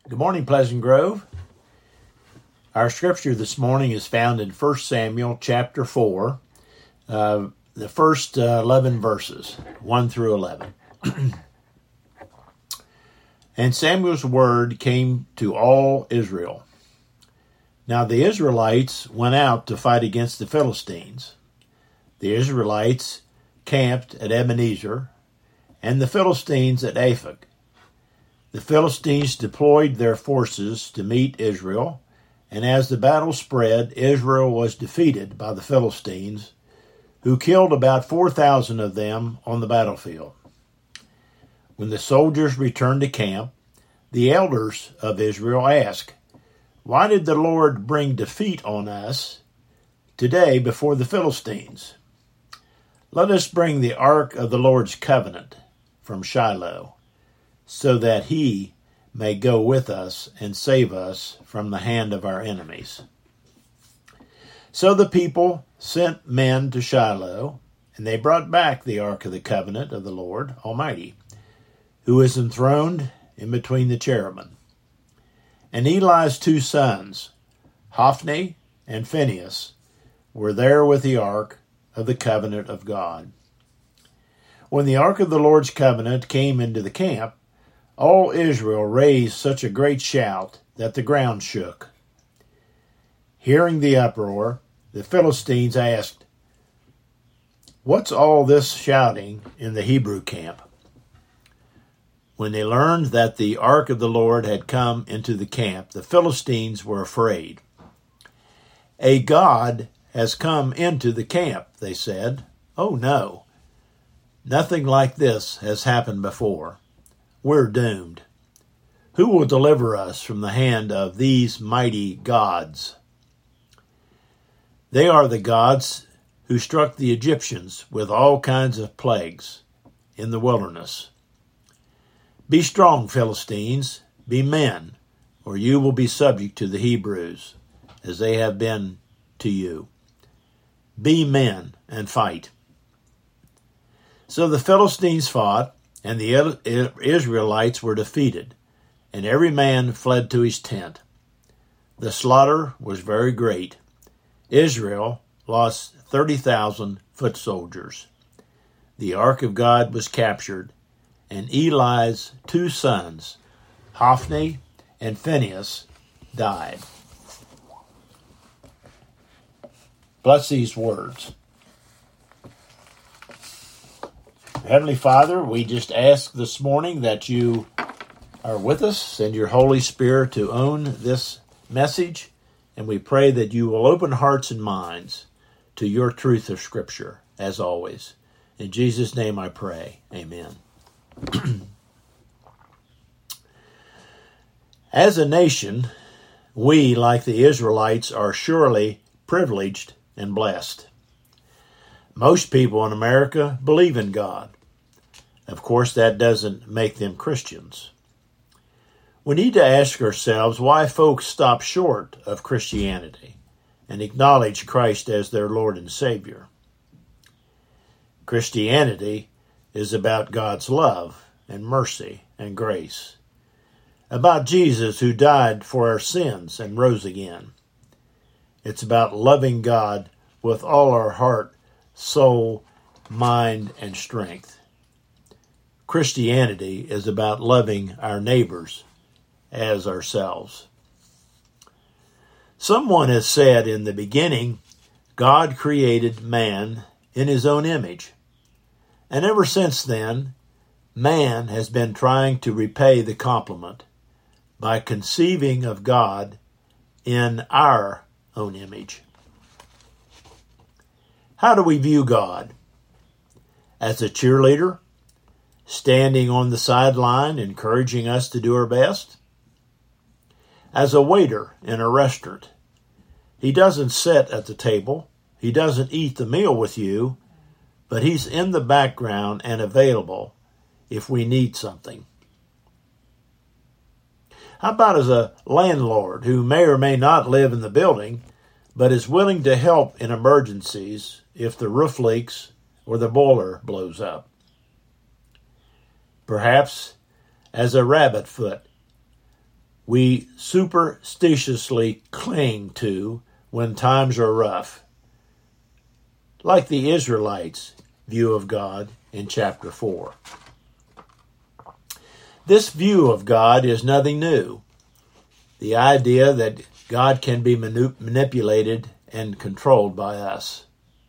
Good morning, Pleasant Grove. Our scripture this morning is found in 1 Samuel chapter 4, the first 11 verses, 1 through 11. And Samuel's word came to all Israel. Now the Israelites went out to fight against the Philistines. The Israelites camped at Ebenezer, and the Philistines at Aphek. The Philistines deployed their forces to meet Israel, and as the battle spread, Israel was defeated by the Philistines, who killed about 4,000 of them on the battlefield. When the soldiers returned to camp, the elders of Israel asked, "Why did the Lord bring defeat on us today before the Philistines? Let us bring the ark of the Lord's covenant from Shiloh, so that he may go with us and save us from the hand of our enemies." So the people sent men to Shiloh, and they brought back the ark of the covenant of the Lord Almighty, who is enthroned in between the cherubim. And Eli's two sons, Hophni and Phinehas, were there with the ark of the covenant of God. When the ark of the Lord's covenant came into the camp, all Israel raised such a great shout that the ground shook. Hearing the uproar, the Philistines asked, "What's all this shouting in the Hebrew camp?" When they learned that the ark of the Lord had come into the camp, the Philistines were afraid. "A god has come into the camp," they said. "Oh no, nothing like this has happened before. We're doomed. Who will deliver us from the hand of these mighty gods?" They are the gods who struck the Egyptians with all kinds of plagues in the wilderness. "Be strong, Philistines, be men, or you will be subject to the Hebrews, as they have been to you. Be men and fight." So the Philistines fought, and the Israelites were defeated, and every man fled to his tent. The slaughter was very great. Israel lost 30,000 foot soldiers. The ark of God was captured, and Eli's two sons, Hophni and Phinehas, died. Bless these words. Heavenly Father, we just ask this morning that you are with us, send your Holy Spirit to own this message, and we pray that you will open hearts and minds to your truth of Scripture, as always. In Jesus' name I pray. Amen. As a nation, we, like the Israelites, are surely privileged and blessed. Most people in America believe in God. Of course, that doesn't make them Christians. We need to ask ourselves why folks stop short of Christianity and acknowledge Christ as their Lord and Savior. Christianity is about God's love and mercy and grace, about Jesus who died for our sins and rose again. It's about loving God with all our heart, soul, mind, and strength. Christianity is about loving our neighbors as ourselves. Someone has said in the beginning, God created man in his own image. And ever since then, man has been trying to repay the compliment by conceiving of God in our own image. How do we view God? As a cheerleader, standing on the sideline, encouraging us to do our best? As a waiter in a restaurant, he doesn't sit at the table, he doesn't eat the meal with you, but he's in the background and available if we need something. How about as a landlord who may or may not live in the building, but is willing to help in emergencies if the roof leaks or the boiler blows up? Perhaps as a rabbit foot we superstitiously cling to when times are rough, like the Israelites' view of God in chapter 4. This view of God is nothing new. The idea that God can be manipulated and controlled by us.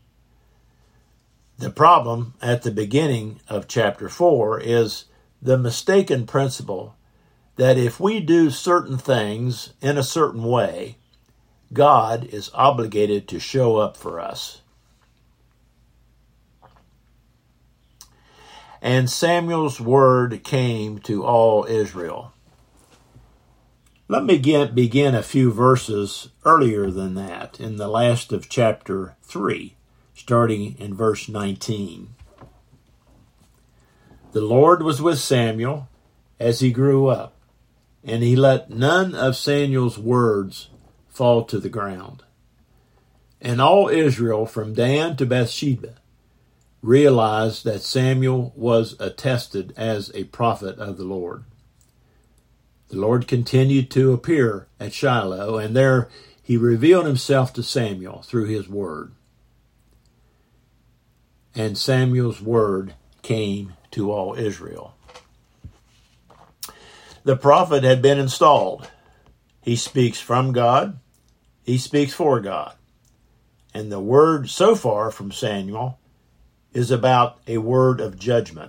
The problem at the beginning of chapter 4 is the mistaken principle that if we do certain things in a certain way, God is obligated to show up for us. And Samuel's word came to all Israel. Let me begin a few verses earlier than that, in the last of chapter 3, starting in verse 19. The Lord was with Samuel as he grew up, and he let none of Samuel's words fall to the ground. And all Israel, from Dan to Bathsheba, realized that Samuel was attested as a prophet of the Lord. The Lord continued to appear at Shiloh, and there he revealed himself to Samuel through his word. And Samuel's word came to all Israel. The prophet had been installed. He speaks from God. He speaks for God. And the word so far from Samuel is about a word of judgment.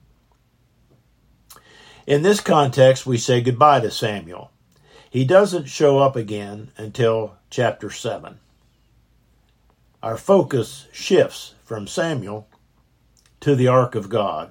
In this context, we say goodbye to Samuel. He doesn't show up again until chapter 7. Our focus shifts from Samuel to the Ark of God.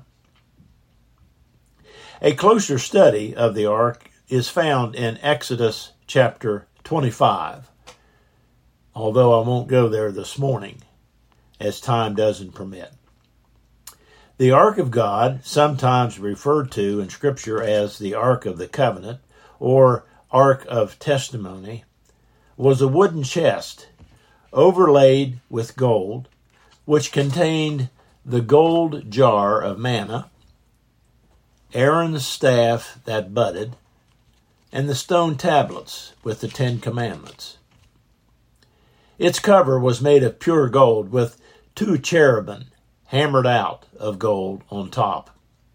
A closer study of the Ark is found in Exodus chapter 25, although I won't go there this morning, as time doesn't permit. The Ark of God, sometimes referred to in Scripture as the Ark of the Covenant or Ark of Testimony, was a wooden chest overlaid with gold, which contained the gold jar of manna, Aaron's staff that budded, and the stone tablets with the 10 Commandments. Its cover was made of pure gold with 2 cherubim hammered out of gold on top.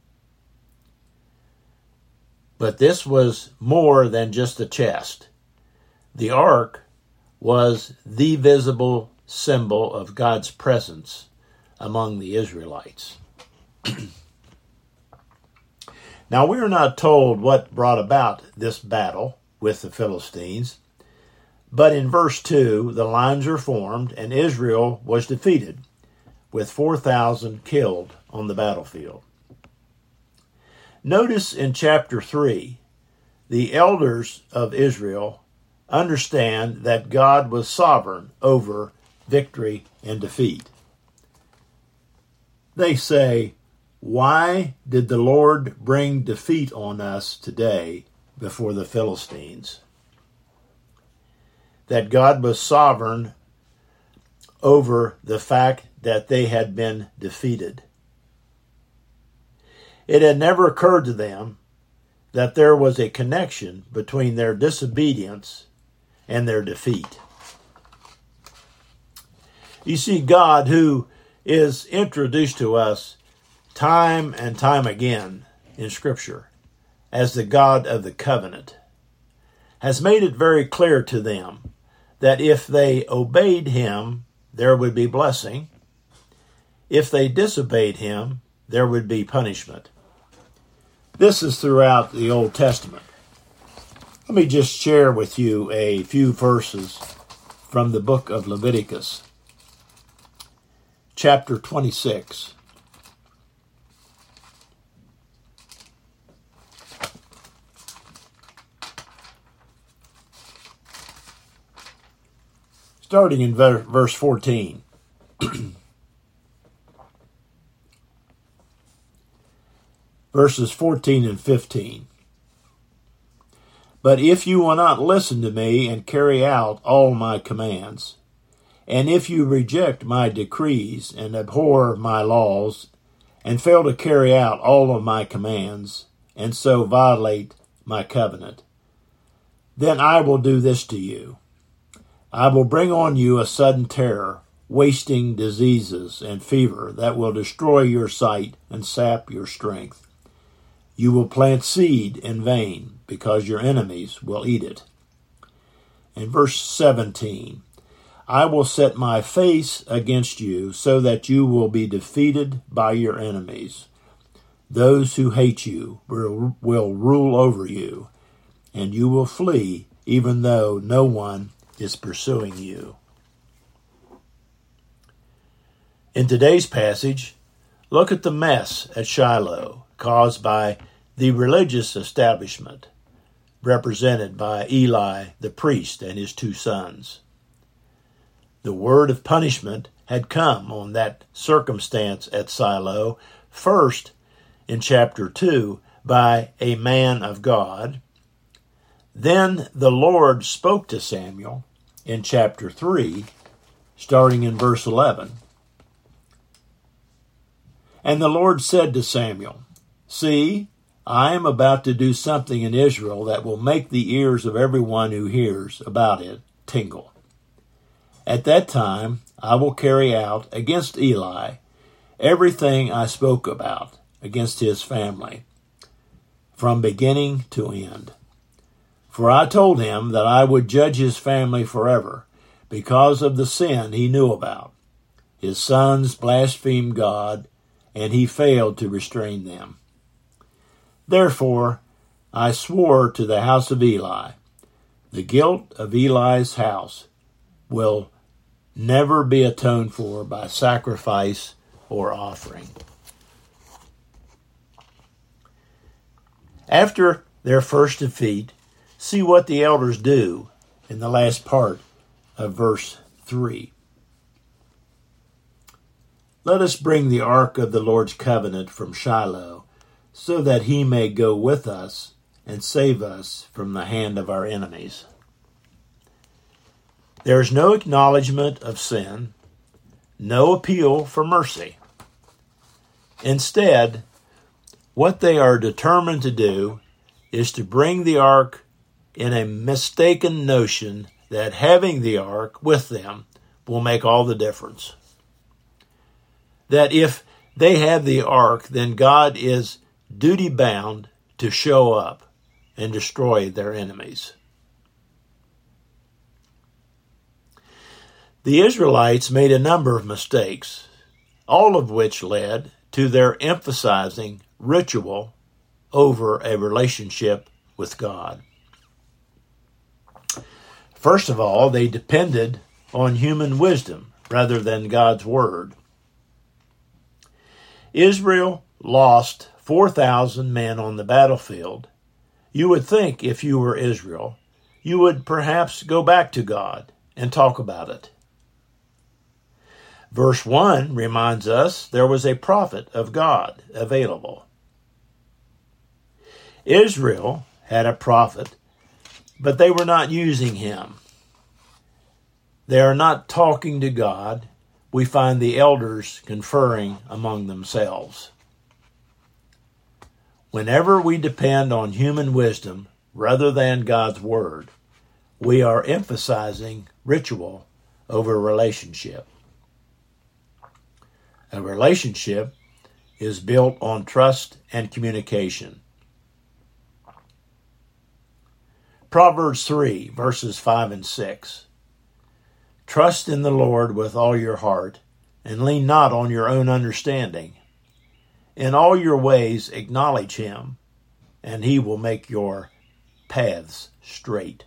But this was more than just a chest. The ark was the visible symbol of God's presence among the Israelites. Now, we are not told what brought about this battle with the Philistines, but in verse 2, the lines are formed and Israel was defeated, with 4,000 killed on the battlefield. Notice in chapter 3, the elders of Israel understand that God was sovereign over victory and defeat. They say, "Why did the Lord bring defeat on us today before the Philistines?" That God was sovereign over the fact that they had been defeated. It had never occurred to them that there was a connection between their disobedience and their defeat. You see, God, who is introduced to us time and time again in Scripture as the God of the covenant, has made it very clear to them that if they obeyed him, there would be blessing. If they disobeyed him, there would be punishment. This is throughout the Old Testament. Let me just share with you a few verses from the book of Leviticus, chapter 26. Starting in verse 14. Verses 14 and 15. But if you will not listen to me and carry out all my commands, and if you reject my decrees and abhor my laws, and fail to carry out all of my commands, and so violate my covenant, Then I will do this to you. I will bring on you a sudden terror, wasting diseases and fever that will destroy your sight and sap your strength. You will plant seed in vain because your enemies will eat it. In verse 17, I will set my face against you so that you will be defeated by your enemies. Those who hate you will rule over you, and you will flee even though no one is pursuing you. In today's passage, look at the mess at Shiloh caused by the religious establishment, represented by Eli the priest and his 2 sons. The word of punishment had come on that circumstance at Shiloh, first in chapter 2 by a man of God. Then the Lord spoke to Samuel in chapter 3, starting in verse 11. And the Lord said to Samuel, See, I am about to do something in Israel that will make the ears of everyone who hears about it tingle. At that time, I will carry out against Eli everything I spoke about against his family, from beginning to end. For I told him that I would judge his family forever because of the sin he knew about. His sons blasphemed God, and he failed to restrain them. Therefore, I swore to the house of Eli, the guilt of Eli's house will never be atoned for by sacrifice or offering. After their first defeat, see what the elders do in the last part of verse 3. Let us bring the ark of the Lord's covenant from Shiloh, so that he may go with us and save us from the hand of our enemies. There is no acknowledgement of sin, no appeal for mercy. Instead, what they are determined to do is to bring the ark in a mistaken notion that having the ark with them will make all the difference. That if they have the ark, then God is duty-bound to show up and destroy their enemies. The Israelites made a number of mistakes, all of which led to their emphasizing ritual over a relationship with God. First of all, they depended on human wisdom rather than God's word. Israel lost 4,000 men on the battlefield. You would think if you were Israel, you would perhaps go back to God and talk about it. Verse 1 reminds us there was a prophet of God available. Israel had a prophet, but they were not using him. They are not talking to God. We find the elders conferring among themselves. Whenever we depend on human wisdom rather than God's word, we are emphasizing ritual over relationship. A relationship is built on trust and communication. Proverbs 3, verses 5 and 6. Trust in the Lord with all your heart, and lean not on your own understanding. In all your ways acknowledge him, and he will make your paths straight.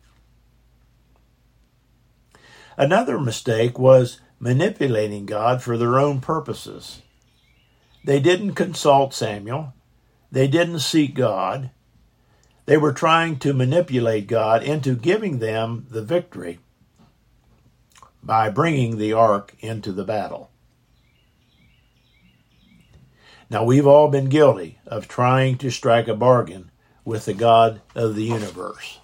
Another mistake was manipulating God for their own purposes. They didn't consult Samuel. They didn't seek God. They were trying to manipulate God into giving them the victory by bringing the ark into the battle. Now, we've all been guilty of trying to strike a bargain with the God of the universe.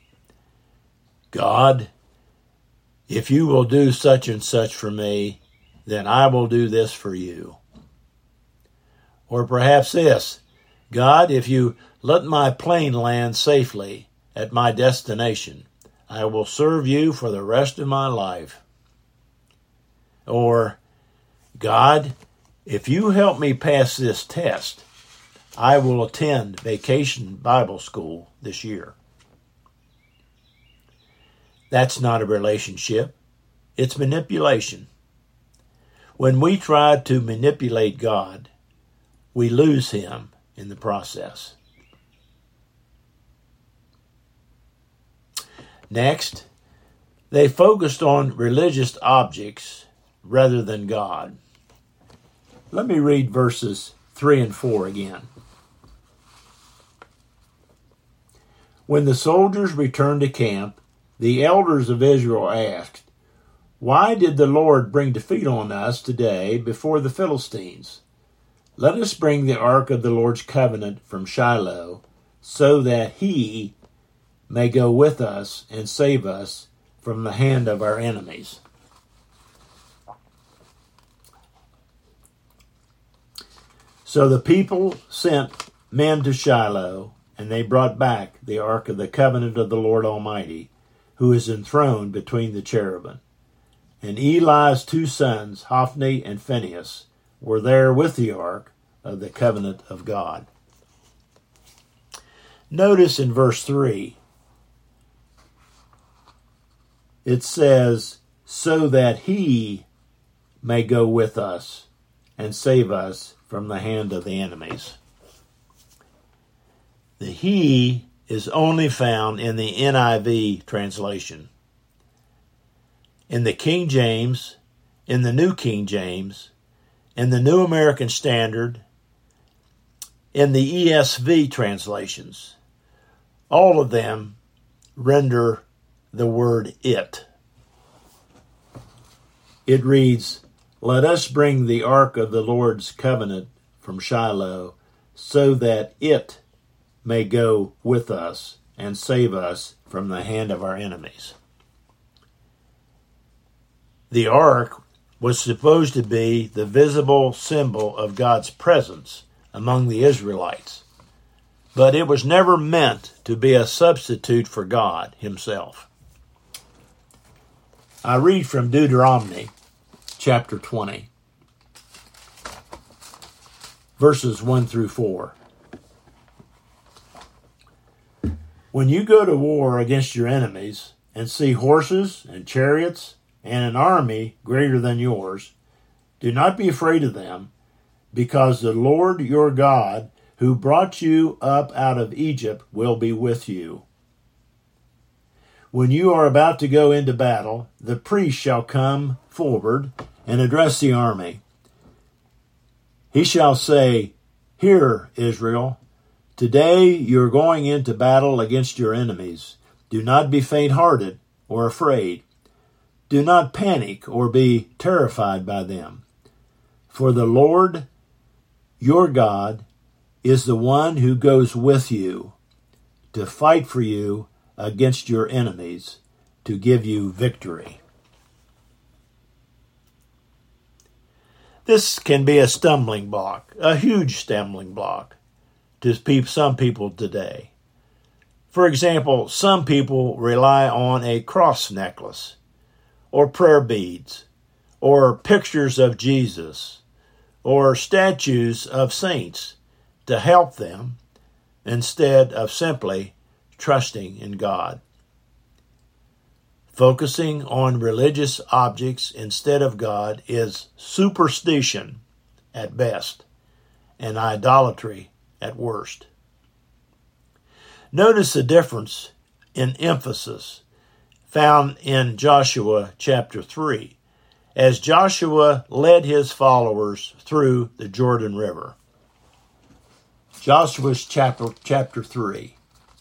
God, if you will do such and such for me, then I will do this for you. Or perhaps this, God, if you let my plane land safely at my destination. I will serve you for the rest of my life. Or, God, if you help me pass this test, I will attend Vacation Bible School this year. That's not a relationship. It's manipulation. When we try to manipulate God, we lose him in the process. Next, they focused on religious objects rather than God. Let me read verses 3 and 4 again. When the soldiers returned to camp, the elders of Israel asked, "Why did the Lord bring defeat on us today before the Philistines? Let us bring the ark of the Lord's covenant from Shiloh, so that he may go with us and save us from the hand of our enemies." So the people sent men to Shiloh, and they brought back the ark of the covenant of the Lord Almighty, who is enthroned between the cherubim. And Eli's 2 sons, Hophni and Phinehas, were there with the ark of the covenant of God. Notice in verse 3, it says, so that he may go with us and save us from the hand of the enemies. The he is only found in the NIV translation. In the King James, in the New King James, in the New American Standard, in the ESV translations, all of them render the word it. It reads, "Let us bring the ark of the Lord's covenant from Shiloh, so that it may go with us and save us from the hand of our enemies." The ark was supposed to be the visible symbol of God's presence among the Israelites, but it was never meant to be a substitute for God himself. I read from Deuteronomy chapter 20, verses 1 through 4. When you go to war against your enemies and see horses and chariots and an army greater than yours, do not be afraid of them, because the Lord your God, who brought you up out of Egypt, will be with you. When you are about to go into battle, the priest shall come forward and address the army. He shall say, "Hear, Israel, today you're going into battle against your enemies. Do not be faint-hearted or afraid. Do not panic or be terrified by them. For the Lord your God is the one who goes with you to fight for you against your enemies, to give you victory." This can be a stumbling block, a huge stumbling block, to some people today. For example, some people rely on a cross necklace, or prayer beads, or pictures of Jesus, or statues of saints to help them, instead of simply trusting in God. Focusing on religious objects instead of God is superstition at best and idolatry at worst. Notice the difference in emphasis found in Joshua chapter 3, as Joshua led his followers through the Jordan River. Joshua's chapter 3.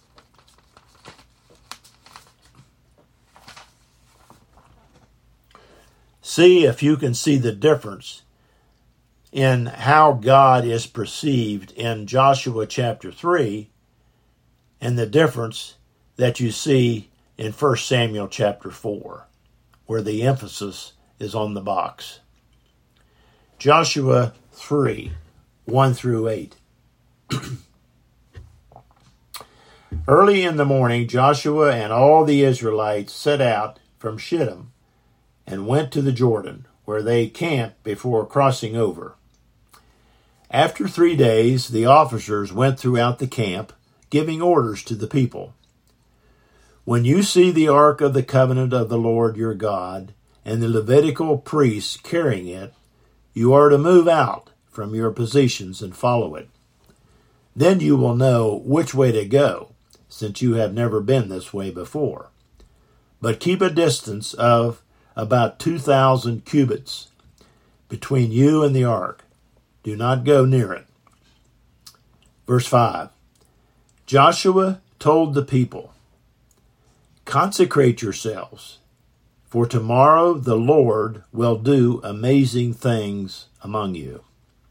See if you can see the difference in how God is perceived in Joshua chapter 3 and the difference that you see in 1 Samuel chapter 4, where the emphasis is on the box. Joshua 3, 1 through 8. Early in the morning, Joshua and all the Israelites set out from Shittim and went to the Jordan, where they camped before crossing over. After 3 days, the officers went throughout the camp, giving orders to the people. When you see the ark of the covenant of the Lord your God and the Levitical priests carrying it, you are to move out from your positions and follow it. Then you will know which way to go, since you have never been this way before. But keep a distance of about 2,000 cubits between you and the ark. Do not go near it. Verse 5. Joshua told the people, consecrate yourselves, for tomorrow the Lord will do amazing things among you.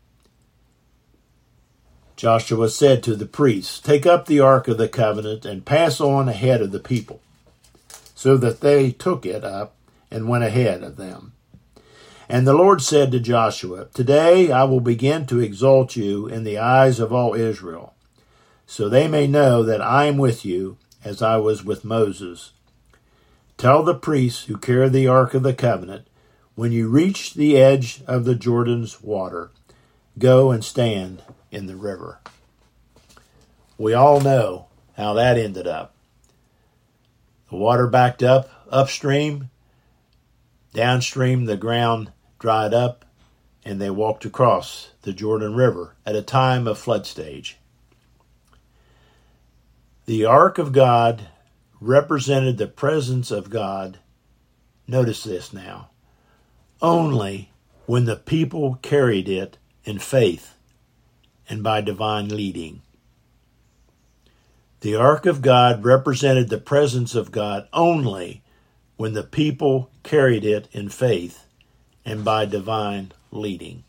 Joshua said to the priests, take up the ark of the covenant and pass on ahead of the people. So that they took it up and went ahead of them. And the Lord said to Joshua, today I will begin to exalt you in the eyes of all Israel, so they may know that I am with you as I was with Moses. Tell the priests who carry the ark of the covenant, when you reach the edge of the Jordan's water, go and stand in the river. We all know how that ended up. The water backed up upstream, downstream the ground dried up, and they walked across the Jordan River at a time of flood stage. The ark of God represented the presence of God, notice this now, only when the people carried it in faith and by divine leading. The ark of God represented the presence of God only when the people carried it in faith and by divine leading.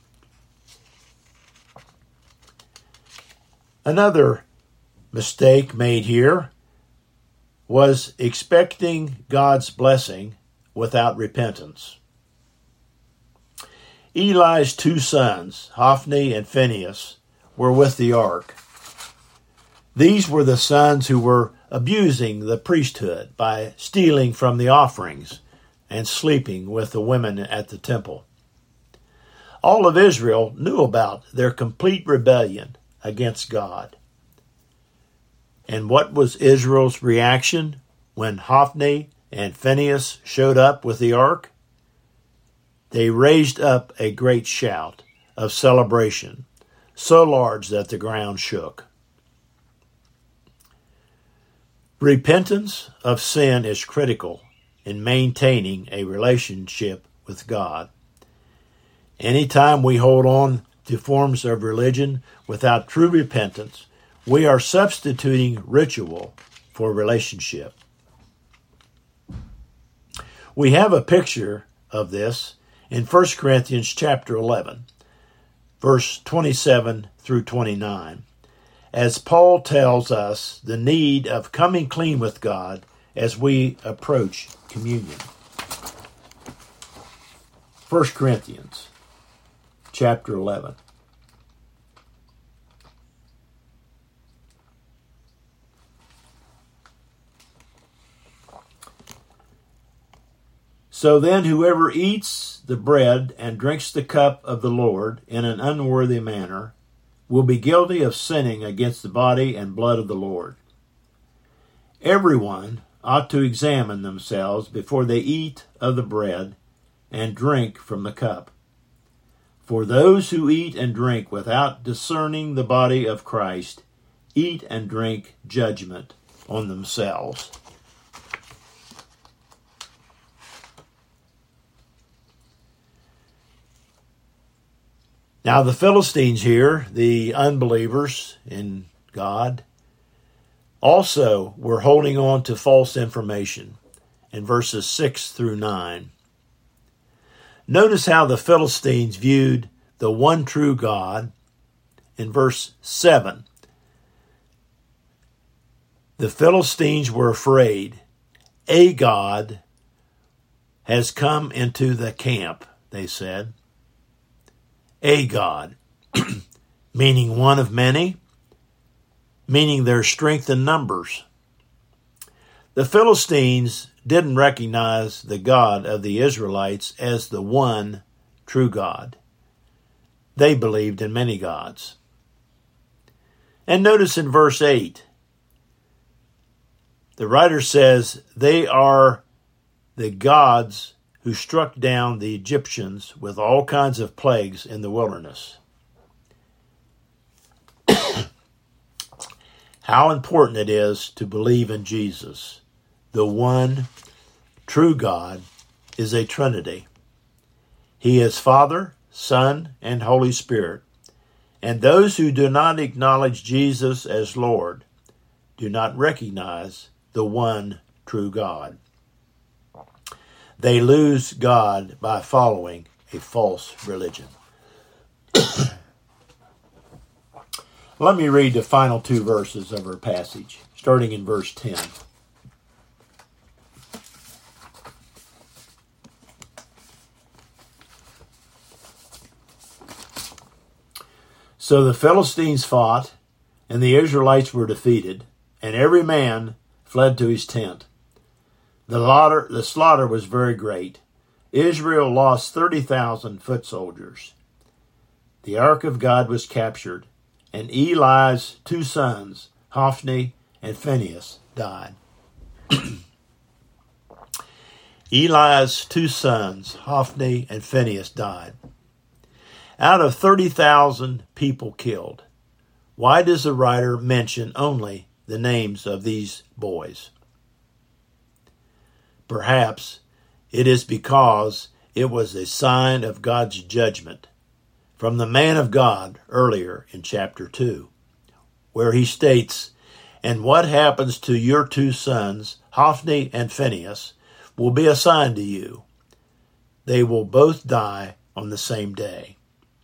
Another mistake made here was expecting God's blessing without repentance. Eli's 2 sons, Hophni and Phinehas, were with the ark. These were the sons who were abusing the priesthood by stealing from the offerings and sleeping with the women at the temple. All of Israel knew about their complete rebellion against God. And what was Israel's reaction when Hophni and Phinehas showed up with the ark? They raised up a great shout of celebration, so large that the ground shook. Repentance of sin is critical in maintaining a relationship with God. Anytime we hold on to forms of religion without true repentance, we are substituting ritual for relationship. We have a picture of this in 1 Corinthians chapter 11, verse 27 through 29, as Paul tells us the need of coming clean with God as we approach communion. 1 Corinthians chapter 11. So then whoever eats the bread and drinks the cup of the Lord in an unworthy manner will be guilty of sinning against the body and blood of the Lord. Everyone ought to examine themselves before they eat of the bread and drink from the cup. For those who eat and drink without discerning the body of Christ eat and drink judgment on themselves. Now the Philistines here, the unbelievers in God, also were holding on to false information in verses 6 through 9. Notice how the Philistines viewed the one true God in verse 7. The Philistines were afraid. A God has come into the camp, they said. A God, meaning one of many, meaning their strength in numbers. The Philistines didn't recognize the God of the Israelites as the one true God. They believed in many gods. And notice in verse 8, the writer says, they are the gods who struck down the Egyptians with all kinds of plagues in the wilderness. How important it is to believe in Jesus. The one true God is a Trinity. He is Father, Son, and Holy Spirit. And those who do not acknowledge Jesus as Lord do not recognize the one true God. They lose God by following a false religion. Let me read the final two verses of our passage, starting in verse 10. So the Philistines fought, and the Israelites were defeated, and every man fled to his tent. The slaughter was very great. Israel lost 30,000 foot soldiers. The ark of God was captured, and Eli's two sons, Hophni and Phinehas, died. Eli's two sons, Hophni and Phinehas, died. Out of 30,000 people killed, why does the writer mention only the names of these boys? Perhaps it is because it was a sign of God's judgment from the man of God earlier in chapter 2, where he states, "And what happens to your two sons, Hophni and Phinehas, will be a sign to you. They will both die on the same day."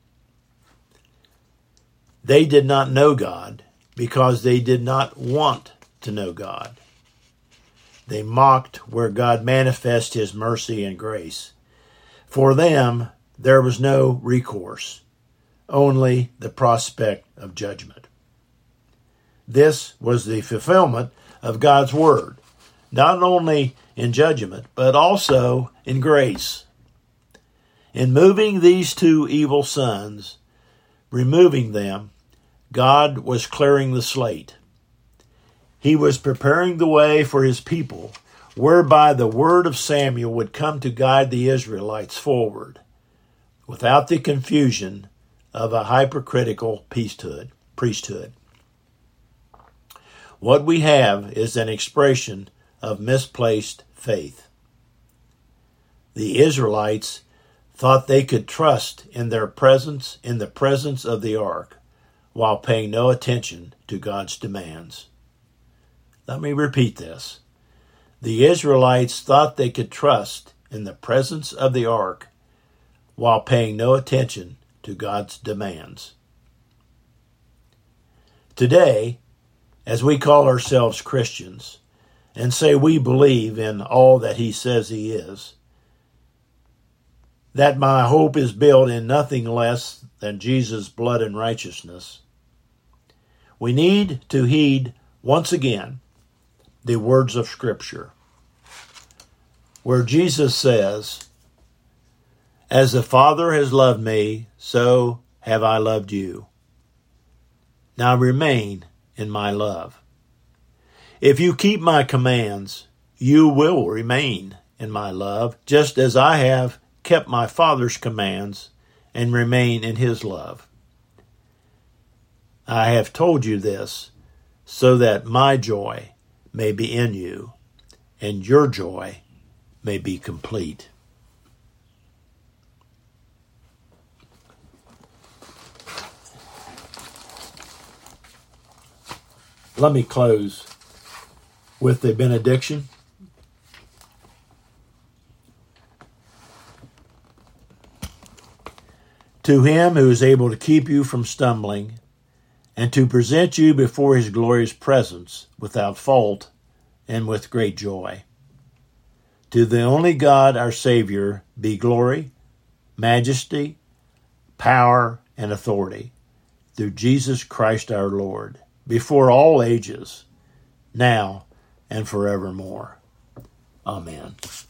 They did not know God because they did not want to know God. They mocked where God manifests his mercy and grace. For them, there was no recourse, only the prospect of judgment. This was the fulfillment of God's word, not only in judgment, but also in grace. In moving these two evil sons, removing them, God was clearing the slate. He was preparing the way for his people, whereby the word of Samuel would come to guide the Israelites forward, without the confusion of a hypocritical priesthood. What we have is an expression of misplaced faith. The Israelites thought they could trust in the presence of the ark, while paying no attention to God's demands. Let me repeat this. The Israelites thought they could trust in the presence of the ark while paying no attention to God's demands. Today, as we call ourselves Christians and say we believe in all that he says he is, that my hope is built in nothing less than Jesus' blood and righteousness, we need to heed once again the words of Scripture, where Jesus says, "As the Father has loved me, so have I loved you. Now remain in my love. If you keep my commands, you will remain in my love, just as I have kept my Father's commands and remain in his love. I have told you this so that my joy may be in you and your joy may be complete." Let me close with the benediction. To him who is able to keep you from stumbling and to present you before his glorious presence without fault and with great joy. To the only God, our Savior, be glory, majesty, power, and authority through Jesus Christ our Lord, before all ages, now and forevermore. Amen.